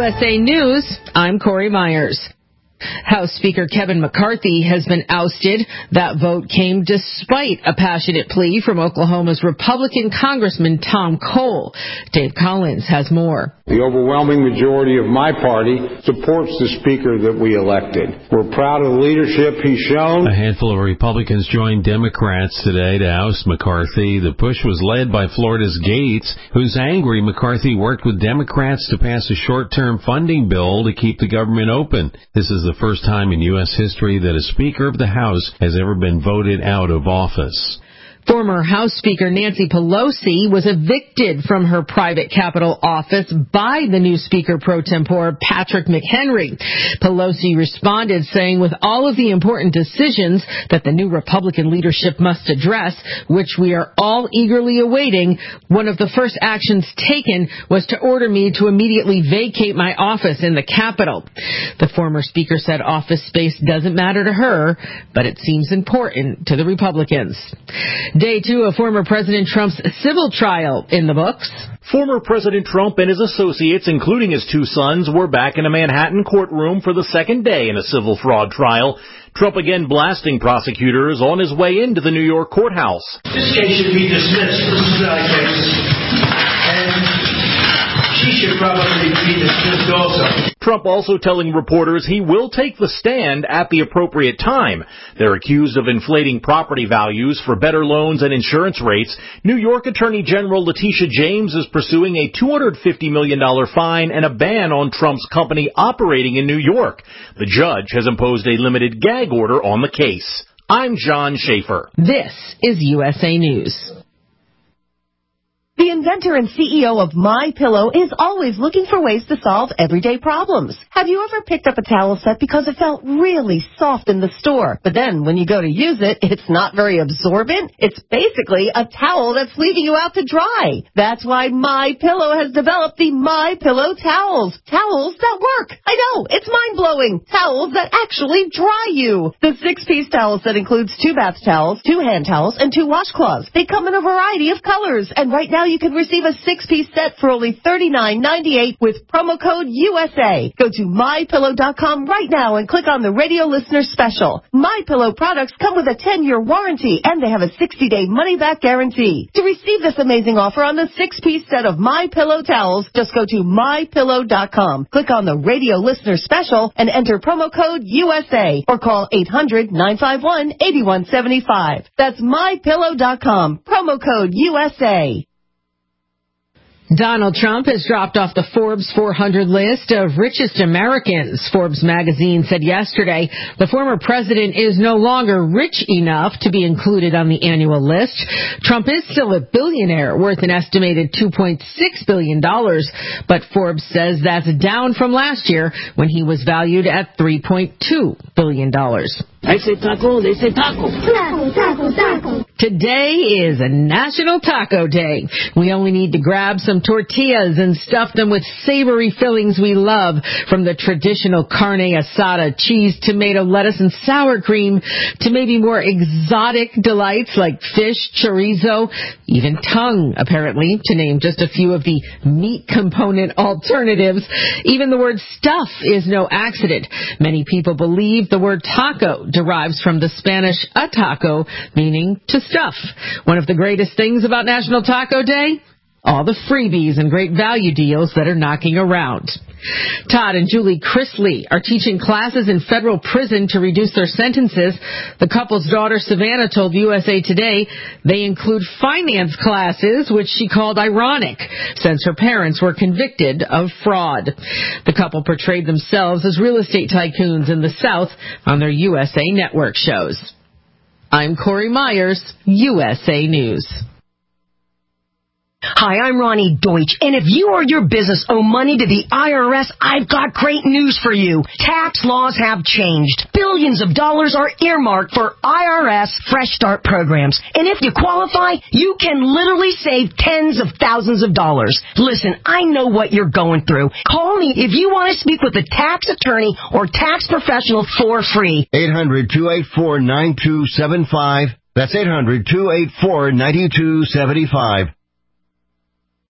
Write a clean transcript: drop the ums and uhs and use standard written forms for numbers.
USA News, I'm Corey Myers. House Speaker Kevin McCarthy has been ousted. That vote came despite a passionate plea from Oklahoma's Republican Congressman Tom Cole. Dave Collins has more. The overwhelming majority of my party supports the speaker that we elected. We're proud of the leadership he's shown. A handful of Republicans joined Democrats today to oust McCarthy. The push was led by Florida's Gates, who's angry McCarthy worked with Democrats to pass a short-term funding bill to keep the government open. This is the first time in U.S. history that a Speaker of the House has ever been voted out of office. Former House Speaker Nancy Pelosi was evicted from her private Capitol office by the new Speaker pro tempore, Patrick McHenry. Pelosi responded saying with all of the important decisions that the new Republican leadership must address, which we are all eagerly awaiting, one of the first actions taken was to order me to immediately vacate my office in the Capitol. The former Speaker said office space doesn't matter to her, but it seems important to the Republicans. Day 2 of former President Trump's civil trial in the books. Former President Trump and his associates, including his two sons, were back in a Manhattan courtroom for the second day in a civil fraud trial. Trump again blasting prosecutors on his way into the New York courthouse. This case should be dismissed. This is not a case. And she should probably be dismissed also. Trump also telling reporters he will take the stand at the appropriate time. They're accused of inflating property values for better loans and insurance rates. New York Attorney General Letitia James is pursuing a $250 million fine and a ban on Trump's company operating in New York. The judge has imposed a limited gag order on the case. I'm John Schaefer. This is USA News. The inventor and CEO of MyPillow is always looking for ways to solve everyday problems. Have you ever picked up a towel set because it felt really soft in the store, but then when you go to use it, it's not very absorbent? It's basically a towel that's leaving you out to dry. That's why MyPillow has developed the MyPillow towels. Towels that work. I know, it's mind-blowing. Towels that actually dry you. The 6-piece towel set includes 2 bath towels, 2 hand towels, and 2 washcloths. They come in a variety of colors, and right now you can receive a 6-piece set for only $39.98 with promo code USA. Go to MyPillow.com right now and click on the radio listener special. MyPillow products come with a 10-year warranty and they have a 60-day money-back guarantee. To receive this amazing offer on the 6-piece set of MyPillow towels, just go to MyPillow.com. Click on the radio listener special and enter promo code USA or call 800-951-8175. That's MyPillow.com. Promo code USA. Donald Trump has dropped off the Forbes 400 list of richest Americans. Forbes magazine said yesterday the former president is no longer rich enough to be included on the annual list. Trump is still a billionaire worth an estimated $2.6 billion, but Forbes says that's down from last year when he was valued at $3.2 billion. I say taco, they say taco. Taco, taco, taco. Today is a National Taco Day. We only need to grab some tortillas and stuff them with savory fillings we love, from the traditional carne asada, cheese, tomato, lettuce, and sour cream, to maybe more exotic delights like fish, chorizo, even tongue, apparently, to name just a few of the meat component alternatives. Even the word stuff is no accident. Many people believe the word taco derives from the Spanish ataco, meaning to stuff. One of the greatest things about National Taco Day? All the freebies and great value deals that are knocking around. Todd and Julie Chrisley are teaching classes in federal prison to reduce their sentences. The couple's daughter, Savannah, told USA Today they include finance classes, which she called ironic, since her parents were convicted of fraud. The couple portrayed themselves as real estate tycoons in the South on their USA Network shows. I'm Corey Myers, USA News. Hi, I'm Ronnie Deutsch, and if you or your business owe money to the IRS, I've got great news for you. Tax laws have changed. Billions of dollars are earmarked for IRS Fresh Start programs, and if you qualify, you can literally save tens of thousands of dollars. Listen, I know what you're going through. Call me if you want to speak with a tax attorney or tax professional for free. 800-284-9275. That's 800-284-9275.